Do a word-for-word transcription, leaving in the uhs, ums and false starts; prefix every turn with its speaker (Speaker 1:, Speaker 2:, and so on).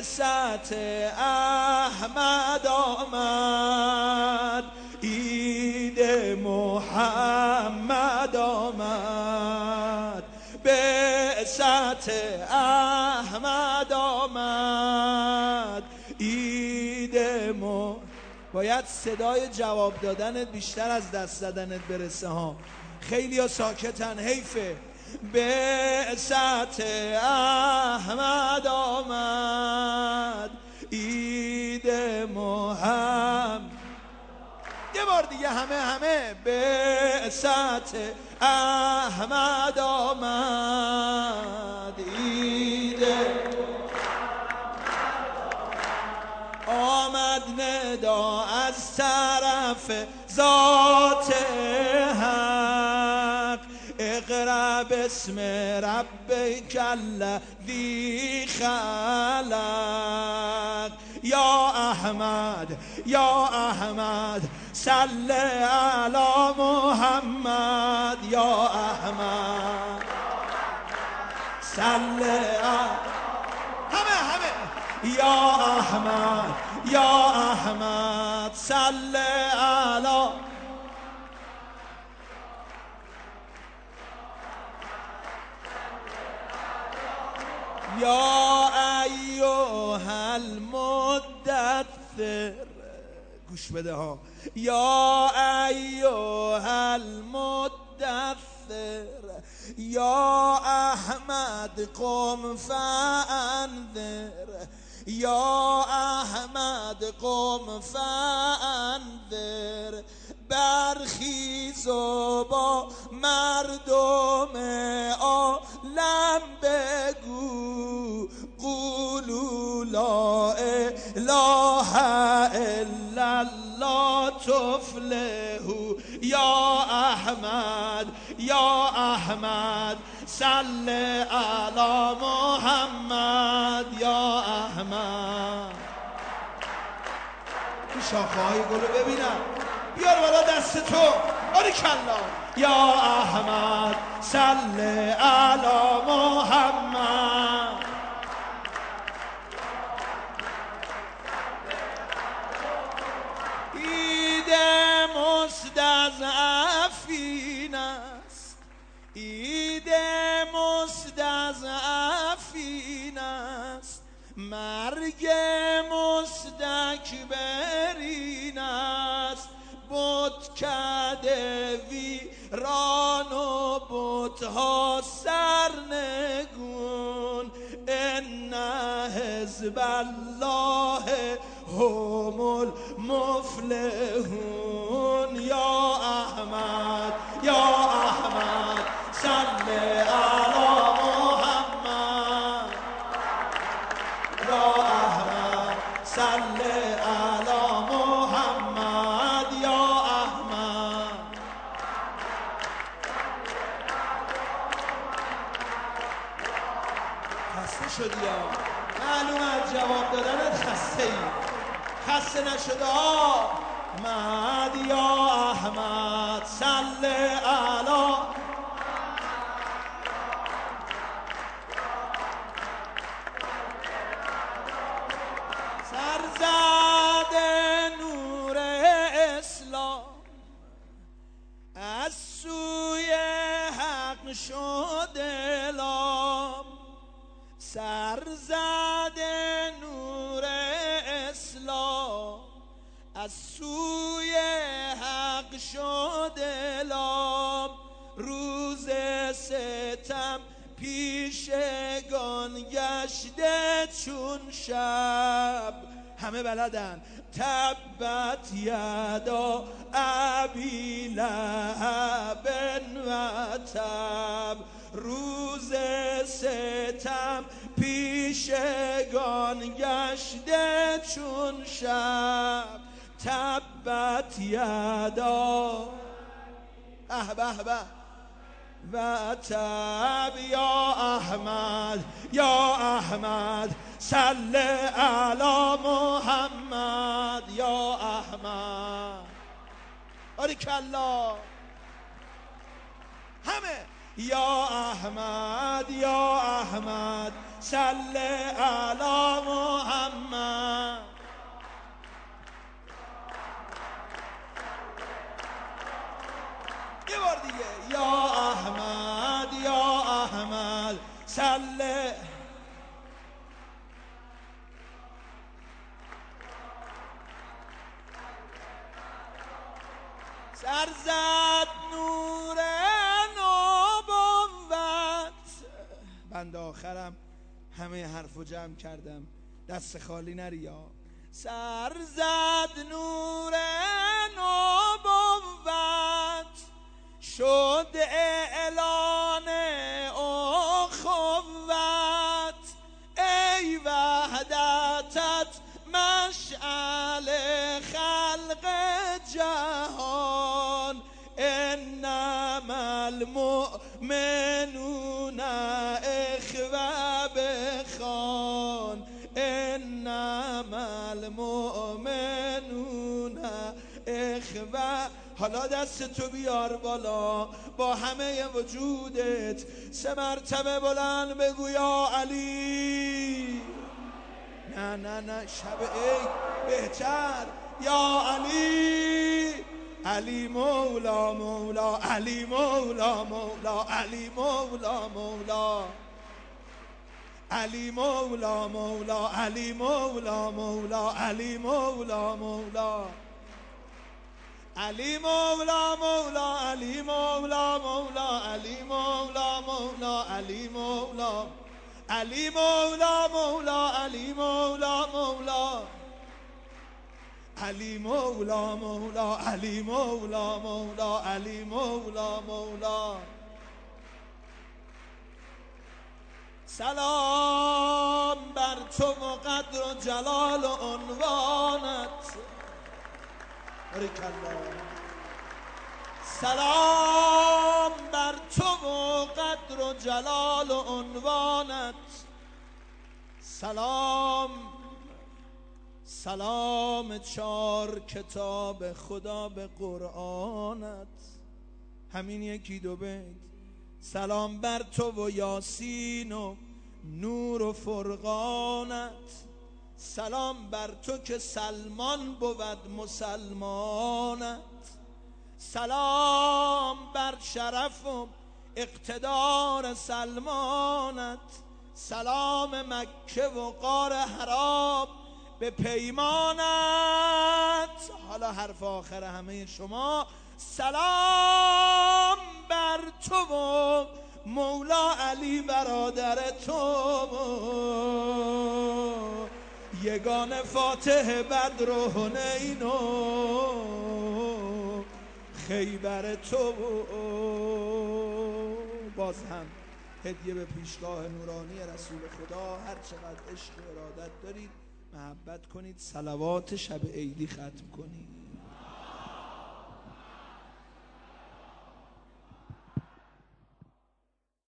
Speaker 1: بعثت احمد آمد، عید محمد آمد. بعثت احمد آمد، عید محمد. باید صدای جواب دادنت بیشتر از دست زدنت برسه ها. خیلی ها ساکتن، حیفه. بعثت احمد آمد، عید محمد. یه بار دیگه همه همه. بعثت احمد آمد، عید آمد. ندا از طرف ذات حق، اقرأ باسم ربک الذی خلق. یا احمد یا احمد صل علی محمد. یا احمد صل علی همه همه. یا احمد یا احمد صل علی. یا ایها المدثر، گوش بده ها. یا ایها المدثر، یا احمد قم فانذر. یا احمد قم فانذر. برخیز و با مردم عالم بگو، قولوا لا اله الا الله تفلحوا. یا احمد یا احمد صل علی محمد. یا احمد. این شاخه های گلو ببینم، بیار بالا دست تو. باریکالله. یا احمد صل علی محمد. عید مستضعفین است، عید مستضعفین است. مرگ مستکبرین است. بتکده ویران و بتها سرنگون. ان حزب الله هم المفلحون. یا احمد یا احمد صل علی محمد. یا احمد صل علی محمد. یا احمد. خسته شدی یا معلوم از جواب دادنت خسته ای. خسته نشده احمد. یا احمد صل علی. سرزد نور اسلام از سوی حق شد اعلام. سرزد نور اسلام از سوی حق شد اعلام. روز ستم پیشگان گشته چون شب. همه بلدن. تبت یدا ابی لهب و تب. روز ستم پیشگان گشته چون شب. تبت یدا اه به به و تب. یا احمد یا احمد صل علی محمد. یا احمد. باریکالله. همه. یا احمد یا احمد صل علی محمد. سر زد نور نبوت. بند آخرم همه حرفو جمع کردم، دست خالی نریا. سر زد نور نبوت، شد اعلان اخوت. ای وحدتت مشعل خلق جهان، انما المؤمنون اخوه بخوان، انما المؤمنون اخوه. حالا دست تو بیار بالا با همه وجودت، سه مرتبه بلند بگو یا علی. نه نه نه شب عید بهتر. یا علی، علی مولا مولا، علی مولا مولا، علی مولا مولا، علی مولا مولا، علی مولا مولا، علی مولا مولا، علی مولا مولا، علی مولا مولا، علی مولا مولا، علی مولا، علی مولا مولا، علی مولا مولا، علی مولا مولا، علی مولا مولا، علی مولا مولا. سلام بر تو و قدر و جلال و عنوانت. سلام بر تو و قدر و جلال و عنوانت. سلام سلام چار کتاب خدا به قرآنت. همین یکی دو بیت. سلام بر تو و یاسین و نور و فرقانت. سلام بر تو که سلمان بود مسلمانت. سلام بر شرف و اقتدار سلمانت. سلام مکه و غار حرام به پیمانت. حالا حرف آخر همه شما. سلام بر تو و مولا علی برادر تو، یگان فاتح بدر و حنین و خیبر تو. باز هم هدیه به پیشگاه نورانی رسول خدا. هر چقدر عشق و ارادت دارید محبت کنید، صلوات شب عیدی ختم کنید.